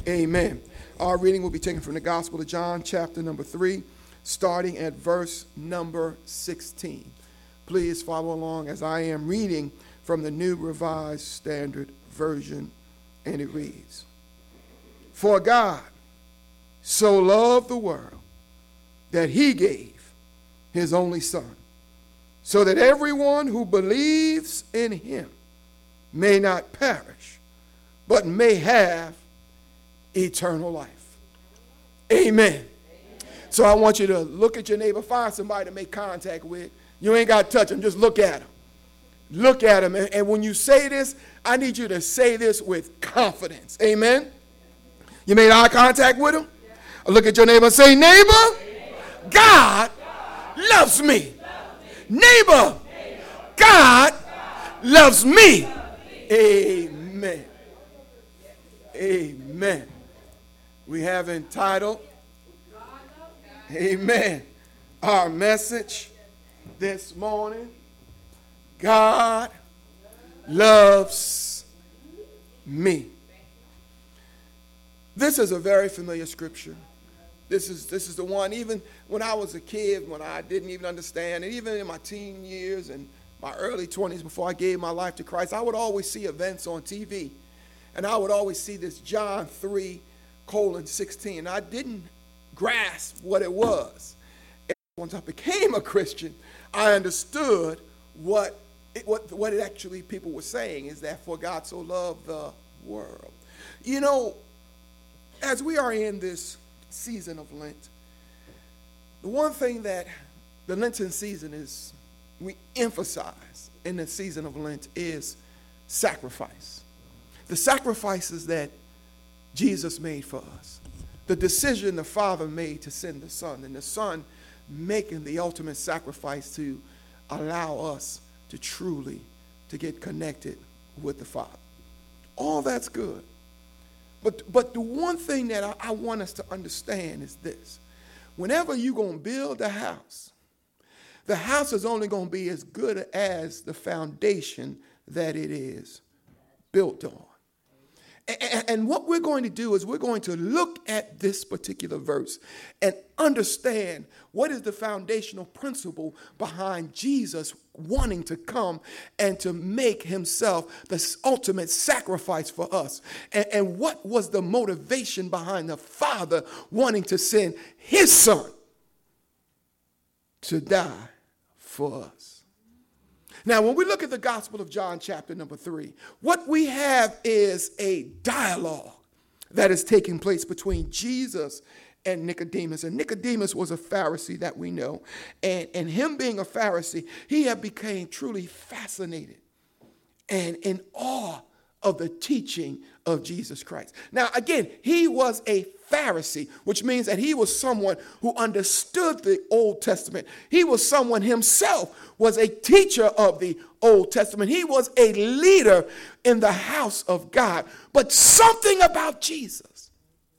Amen. Our reading will be taken from the Gospel of John, chapter number 3, starting at verse number 16. Please follow along as I am reading from the New Revised Standard Version, and it reads, "For God so loved the world that he gave his only Son, so that everyone who believes in him may not perish, but may have eternal life." Amen. Amen. So I want you to look at your neighbor, find somebody to make contact with. You ain't got to touch them, just look at them. Look at them. And when you say this, I need you to say this with confidence. Amen. You made eye contact with them? Look at your neighbor and say, "Neighbor, God loves me. Neighbor, God loves me." Amen. Amen. We have entitled, amen, our message this morning, God loves me. This is a very familiar scripture. This is the one, even when I was a kid, when I didn't even understand, and even in my teen years and my early 20s before I gave my life to Christ, I would always see events on TV. And I would always see this John 3:16. I didn't grasp what it was. And once I became a Christian, I understood what it actually people were saying, is that for God so loved the world. You know, as we are in this season of Lent, the one thing that the Lenten season is, we emphasize in the season of Lent, is sacrifice. The sacrifices that Jesus made for us. The decision the Father made to send the Son, and the Son making the ultimate sacrifice to allow us to truly to get connected with the Father. All that's good. But the one thing that I want us to understand is this. Whenever you're going to build a house, the house is only going to be as good as the foundation that it is built on. And what we're going to do is we're going to look at this particular verse and understand what is the foundational principle behind Jesus wanting to come and to make himself the ultimate sacrifice for us. And what was the motivation behind the Father wanting to send his Son to die for us. Now, when we look at the Gospel of John, chapter number 3, what we have is a dialogue that is taking place between Jesus and Nicodemus. And Nicodemus was a Pharisee that we know. And him being a Pharisee, he had become truly fascinated and in awe of the teaching of Jesus Christ. Now, again, he was a Pharisee, which means that he was someone who understood the Old Testament. He was someone himself was a teacher of the Old Testament. He was a leader in the house of God. But something about Jesus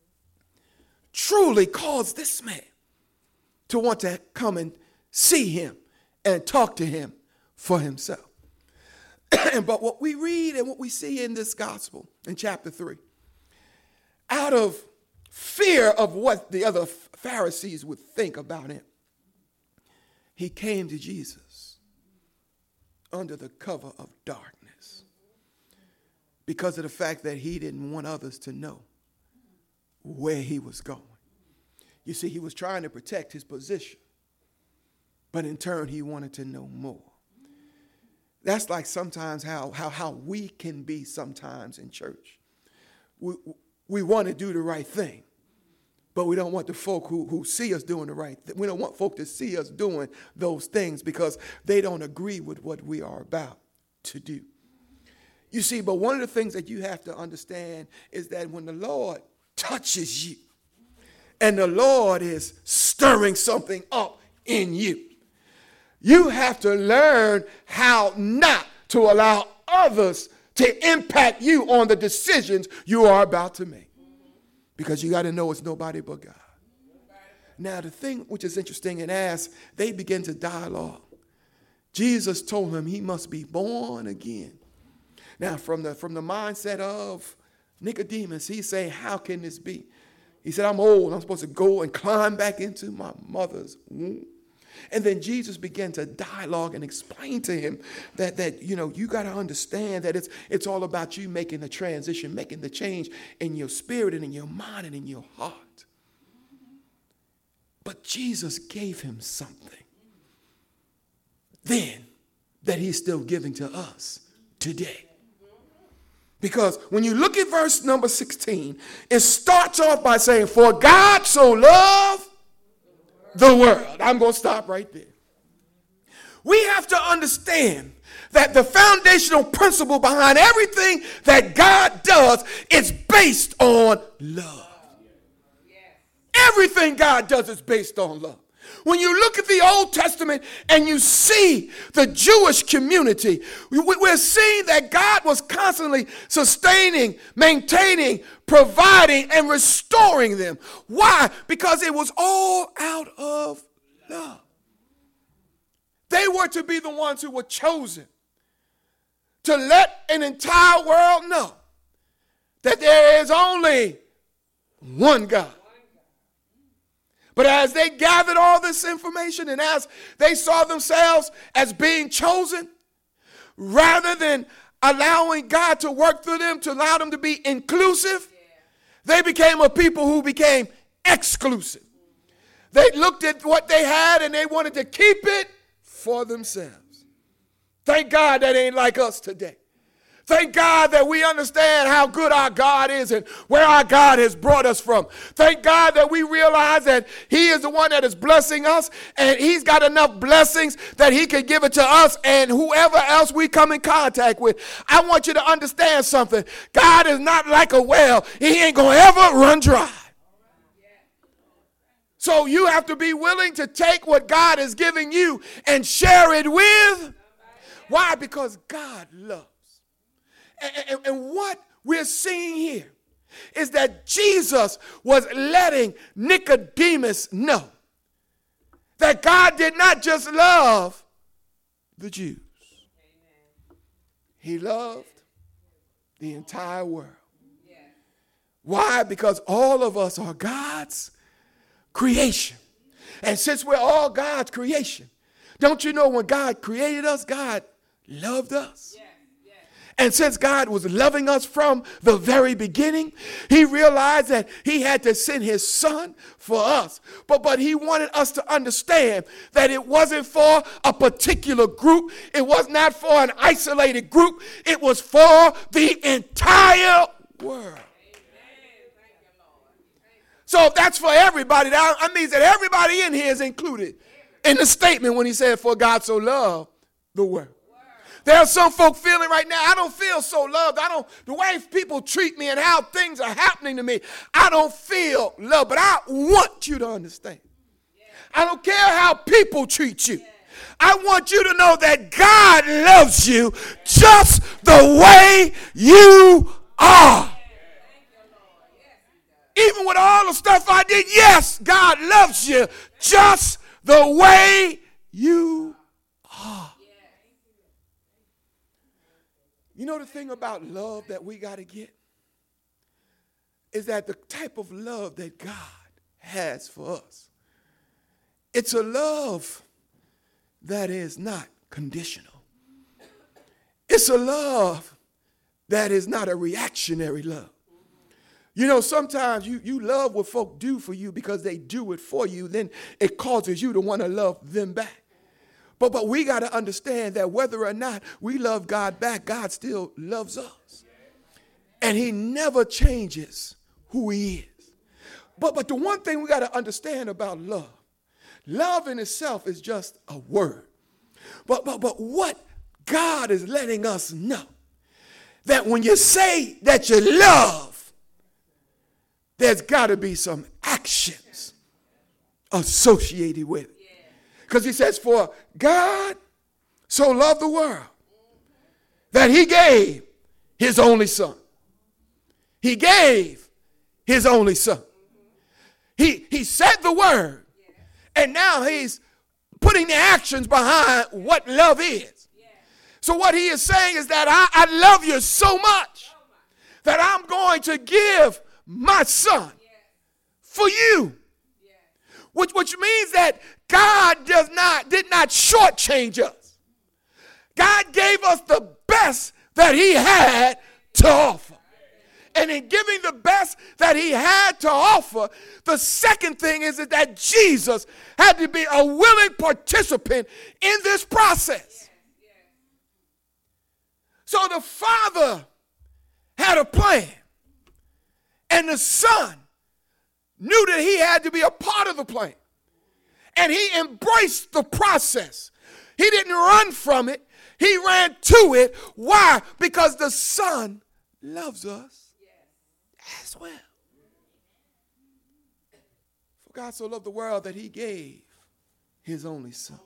truly caused this man to want to come and see him and talk to him for himself. But what we read and what we see in this gospel in chapter 3, out of fear of what the other Pharisees would think about him, he came to Jesus under the cover of darkness because of the fact that he didn't want others to know where he was going. You see, he was trying to protect his position, but in turn, he wanted to know more. That's like sometimes how we can be sometimes in church. We want to do the right thing, but we don't want the folk who see us doing the right thing. We don't want folk to see us doing those things because they don't agree with what we are about to do. You see, but one of the things that you have to understand is that when the Lord touches you and the Lord is stirring something up in you, you have to learn how not to allow others to impact you on the decisions you are about to make. Because you got to know it's nobody but God. Now, the thing which is interesting, and as they begin to dialogue, Jesus told him he must be born again. Now, from the mindset of Nicodemus, he's saying, how can this be? He said, I'm old. I'm supposed to go and climb back into my mother's womb. And then Jesus began to dialogue and explain to him that you got to understand that it's all about you making the transition, making the change in your spirit and in your mind and in your heart. But Jesus gave him something then that he's still giving to us today. Because when you look at verse number 16, it starts off by saying, for God so loved the world. I'm going to stop right there. We have to understand that the foundational principle behind everything that God does is based on love. Everything God does is based on love. When you look at the Old Testament and you see the Jewish community, we're seeing that God was constantly sustaining, maintaining, providing, and restoring them. Why? Because it was all out of love. They were to be the ones who were chosen to let an entire world know that there is only one God. But as they gathered all this information and as they saw themselves as being chosen, rather than allowing God to work through them to allow them to be inclusive, they became a people who became exclusive. They looked at what they had and they wanted to keep it for themselves. Thank God that ain't like us today. Thank God that we understand how good our God is and where our God has brought us from. Thank God that we realize that he is the one that is blessing us and he's got enough blessings that he can give it to us and whoever else we come in contact with. I want you to understand something. God is not like a well. He ain't going to ever run dry. So you have to be willing to take what God is giving you and share it with. Why? Because God loves. And what we're seeing here is that Jesus was letting Nicodemus know that God did not just love the Jews. He loved the entire world. Why? Because all of us are God's creation. And since we're all God's creation, don't you know when God created us, God loved us? And since God was loving us from the very beginning, he realized that he had to send his son for us. But he wanted us to understand that it wasn't for a particular group. It was not for an isolated group. It was for the entire world. So if that's for everybody, that means that everybody in here is included in the statement when he said, for God so loved the world. There are some folk feeling right now, I don't feel so loved. The way people treat me and how things are happening to me, I don't feel loved. But I want you to understand. I don't care how people treat you. I want you to know that God loves you just the way you are. Even with all the stuff I did, yes, God loves you just the way you are. You know the thing about love that we got to get is that the type of love that God has for us, it's a love that is not conditional. It's a love that is not a reactionary love. You know, sometimes you love what folk do for you because they do it for you. Then it causes you to want to love them back. But we got to understand that whether or not we love God back, God still loves us. And he never changes who he is. But the one thing we got to understand about love in itself is just a word. But what God is letting us know, that when you say that you love, there's got to be some actions associated with it. Because he says, for God so loved the world that he gave his only son. He gave his only son. He said the word, and now he's putting the actions behind what love is. So what he is saying is that I love you so much that I'm going to give my son for you. Which means that God did not shortchange us. God gave us the best that he had to offer. And in giving the best that he had to offer, the second thing is that Jesus had to be a willing participant in this process. So the Father had a plan, and the Son knew that he had to be a part of the plan. And he embraced the process. He didn't run from it. He ran to it. Why? Because the Son loves us as well. For God so loved the world that he gave his only Son.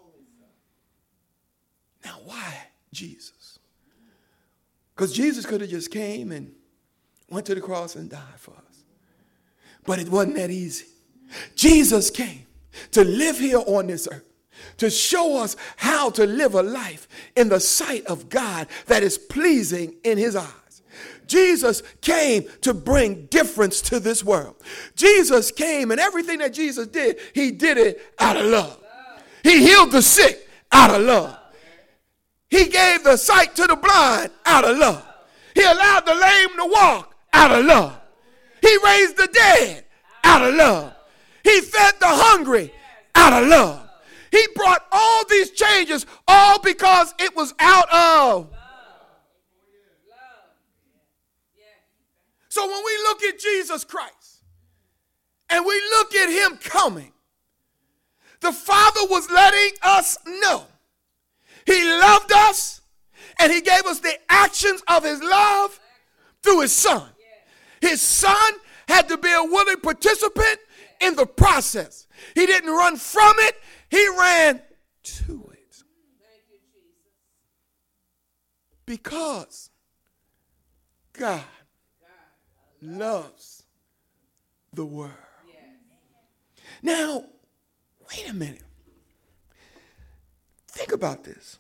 Now, why Jesus? Because Jesus could have just came and went to the cross and died for us. But it wasn't that easy. Jesus came to live here on this earth, to show us how to live a life in the sight of God that is pleasing in his eyes. Jesus came to bring difference to this world. Jesus came, and everything that Jesus did, he did it out of love. He healed the sick out of love. He gave the sight to the blind out of love. He allowed the lame to walk out of love. He raised the dead out of love. He fed the hungry out of love. He brought all these changes all because it was out of love. So when we look at Jesus Christ and we look at him coming, the Father was letting us know he loved us, and he gave us the actions of his love through his Son. His Son had to be a willing participant in the process. He didn't run from it. He ran to it. Because God loves the world. Now, wait a minute. Think about this.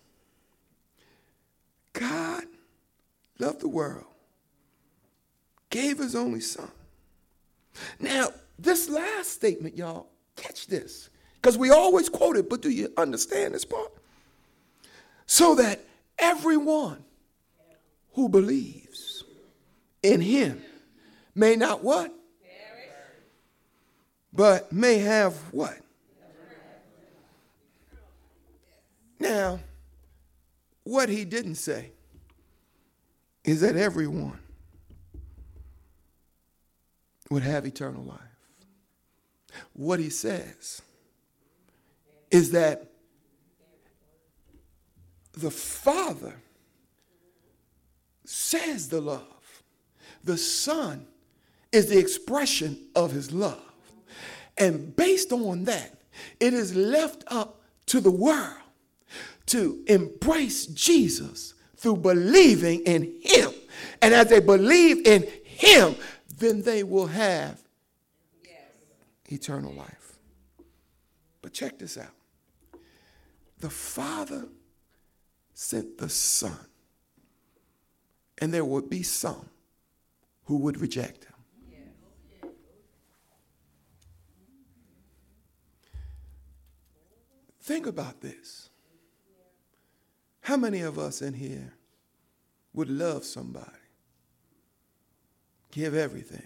God loved the world, gave his only Son. Now, this last statement, y'all, catch this, because we always quote it, but do you understand this part? So that everyone who believes in him may not what? But may have what? Now, what he didn't say is that everyone would have eternal life. What he says is that the Father says the love. The Son is the expression of his love. And based on that, it is left up to the world to embrace Jesus through believing in him. And as they believe in him, then they will have eternal life. But check this out. The Father sent the Son, and there would be some who would reject him. Think about this. How many of us in here would love somebody, give everything,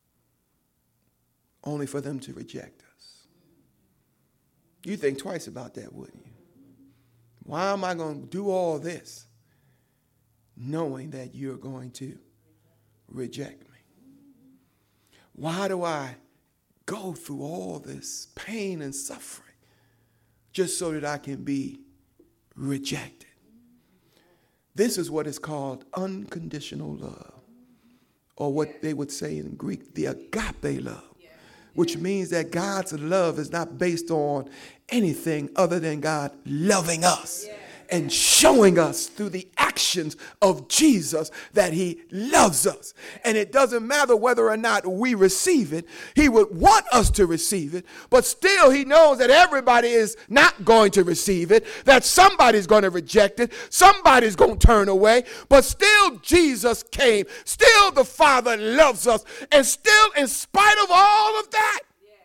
only for them to reject us? You think twice about that, wouldn't you? Why am I going to do all this knowing that you're going to reject me? Why do I go through all this pain and suffering just so that I can be rejected? This is what is called unconditional love, or what they would say in Greek, the agape love, which means that God's love is not based on anything other than God loving us and showing us through the actions of Jesus that he loves us. And it doesn't matter whether or not we receive it. He would want us to receive it, but still he knows that everybody is not going to receive it, that somebody's going to reject it, somebody's going to turn away, but still Jesus came. Still the Father loves us, and still in spite of all of that,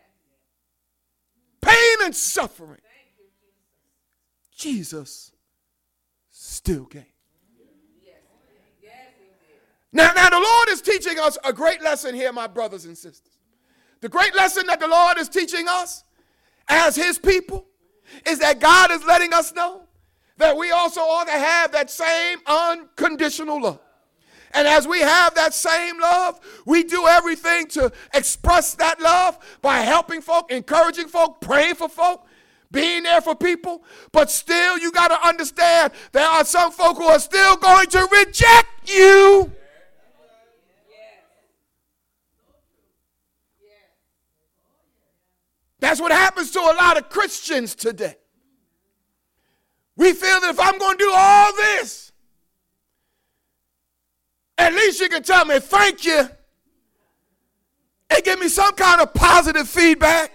pain and suffering, Jesus still came. Now the Lord is teaching us a great lesson here, my brothers and sisters. The great lesson that the Lord is teaching us as his people is that God is letting us know that we also ought to have that same unconditional love. And as we have that same love, we do everything to express that love by helping folk, encouraging folk, praying for folk, being there for people. But still, you got to understand there are some folk who are still going to reject you. That's what happens to a lot of Christians today. We feel that if I'm going to do all this, at least you can tell me thank you and give me some kind of positive feedback.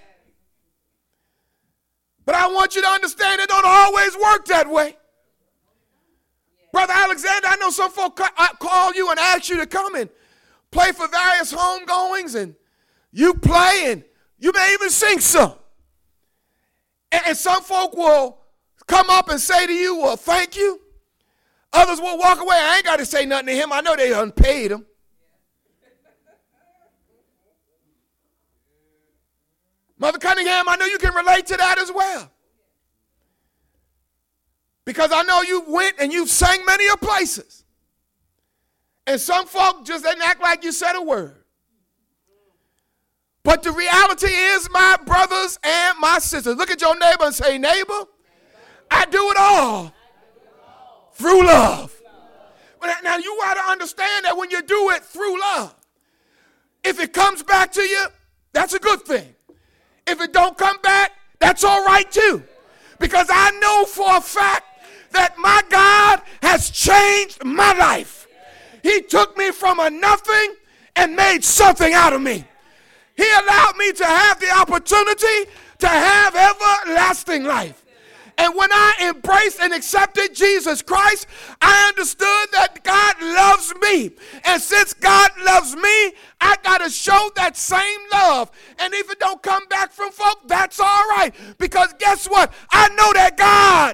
But I want you to understand it don't always work that way. Brother Alexander, I know some folk call you and ask you to come and play for various homegoings, and you play and you may even sing some. And some folk will come up and say to you, well, thank you. Others will walk away. I ain't got to say nothing to him. I know they unpaid him. Mother Cunningham, I know you can relate to that as well. Because I know you went and you sang many of places. And some folk just didn't act like you said a word. But the reality is, my brothers and my sisters, look at your neighbor and say, neighbor, I do it all through love. Now you got to understand that when you do it through love, if it comes back to you, that's a good thing. If it don't come back, that's all right too. Because I know for a fact that my God has changed my life. He took me from a nothing and made something out of me. He allowed me to have the opportunity to have everlasting life. And when I embraced and accepted Jesus Christ, I understood that God loves me. And since God loves me, I got to show that same love. And if it don't come back from folk, that's all right. Because guess what? I know that God.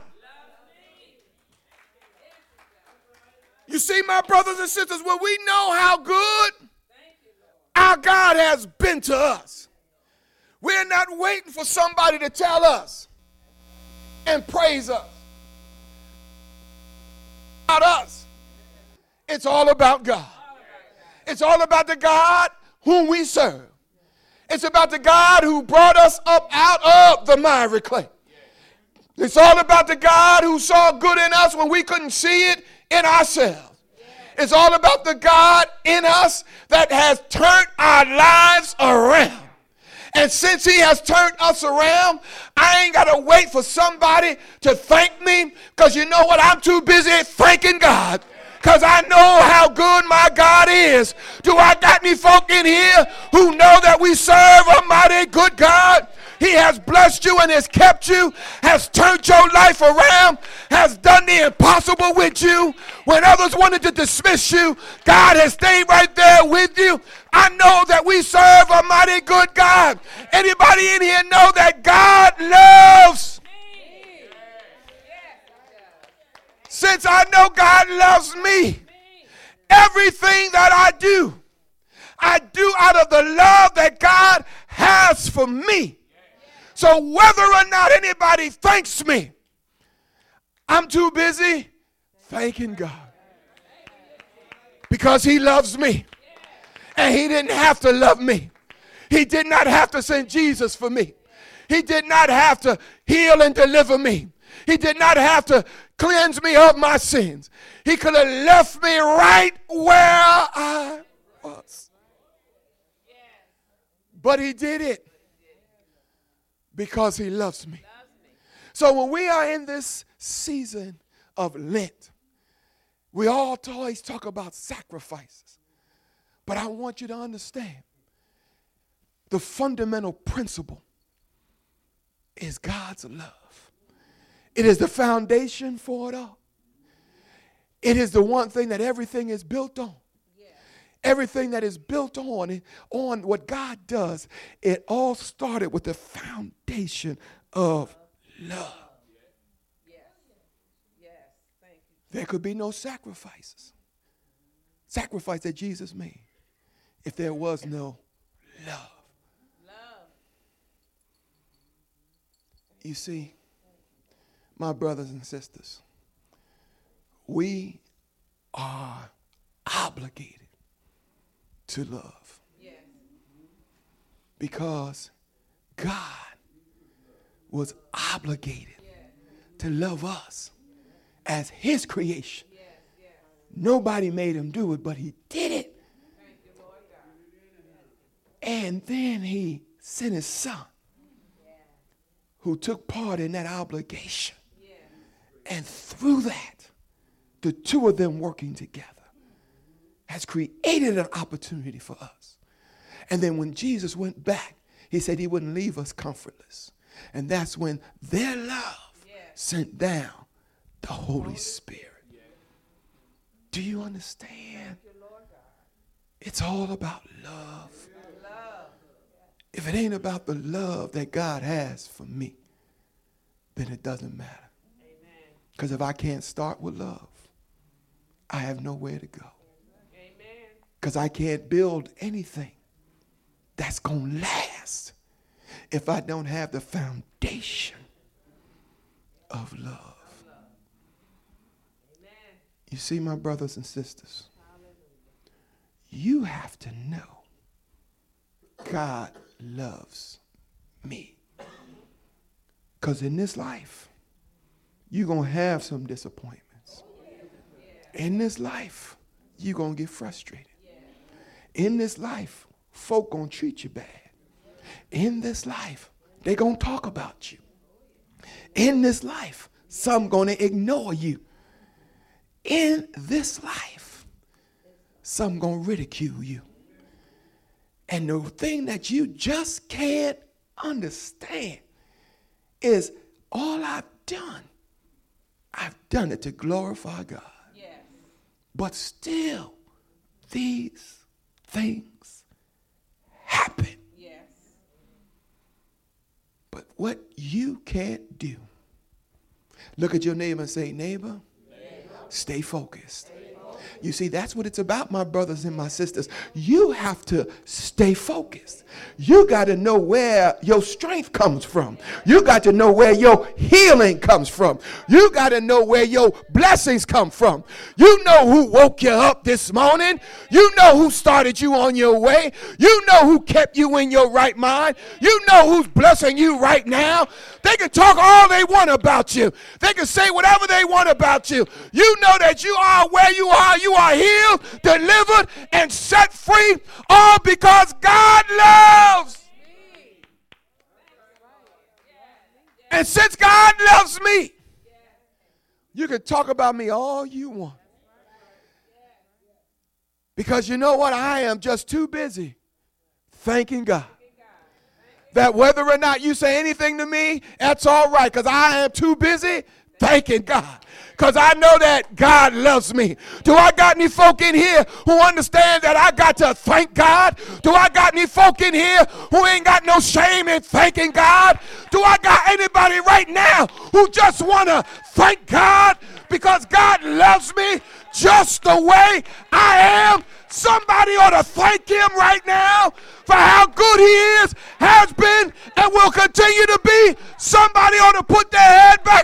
You see, my brothers and sisters, when we know how good our God has been to us, we're not waiting for somebody to tell us and praise us. About us. It's all about God. It's all about the God whom we serve. It's about the God who brought us up out of the miry clay. It's all about the God who saw good in us when we couldn't see it in ourselves. It's all about the God in us that has turned our lives around. And since he has turned us around, I ain't got to wait for somebody to thank me, because you know what? I'm too busy thanking God, because I know how good my God is. Do I got any folk in here who know that we serve a mighty good God? He has blessed you and has kept you, has turned your life around, has done the impossible with you. When others wanted to dismiss you, God has stayed right there with you. I know that we serve a mighty good God. Anybody in here know that God loves? Since I know God loves me, everything that I do out of the love that God has for me. So whether or not anybody thanks me, I'm too busy thanking God. Because he loves me. And he didn't have to love me. He did not have to send Jesus for me. He did not have to heal and deliver me. He did not have to cleanse me of my sins. He could have left me right where I was. But he did it because he loves me. So when we are in this season of Lent, we all always talk about sacrifices. But I want you to understand the fundamental principle is God's love. It is the foundation for it all. It is the one thing that everything is built on. Everything that is built on what God does, it all started with the foundation of love. There could be no sacrifice that Jesus made if there was no love. You see, my brothers and sisters, we are obligated to love. Because God was obligated to love us as his creation. Nobody made him do it, but he did it. And then he sent his son, who took part in that obligation. And through that, the two of them working together has created an opportunity for us. And then when Jesus went back, he said he wouldn't leave us comfortless. And that's when their love sent down the Holy Spirit. Do you understand? It's all about love. If it ain't about the love that God has for me, then it doesn't matter. Because if I can't start with love, I have nowhere to go. Because I can't build anything that's going to last if I don't have the foundation of love. You see, my brothers and sisters, you have to know God loves me. Because in this life, you're going to have some disappointments. In this life, you're going to get frustrated. In this life, folk going to treat you bad. In this life, they're going to talk about you. In this life, some going to ignore you. In this life, some going to ridicule you. And the thing that you just can't understand is all I've done it to glorify God. Yes. But still, these things happen. Yes. But what you can't do, look at your neighbor and say, neighbor, stay focused. You see, that's what it's about, my brothers and my sisters. You have to stay focused. You got to know where your strength comes from. You got to know where your healing comes from. You got to know where your blessings come from. You know who woke you up this morning. You know who started you on your way. You know who kept you in your right mind. You know who's blessing you right now. They can talk all they want about you. They can say whatever they want about you. You know that you are where you are. You are healed, delivered, and set free, all because God loves. And since God loves me, you can talk about me all you want. Because you know what? I am just too busy thanking God. That whether or not you say anything to me, that's all right, because I am too busy thanking God. Because I know that God loves me. Do I got any folk in here who understand that I got to thank God? Do I got any folk in here who ain't got no shame in thanking God? Do I got anybody right now who just want to thank God because God loves me just the way I am? Somebody ought to thank him right now for how good he is, has been, and will continue to be. Somebody ought to put their head back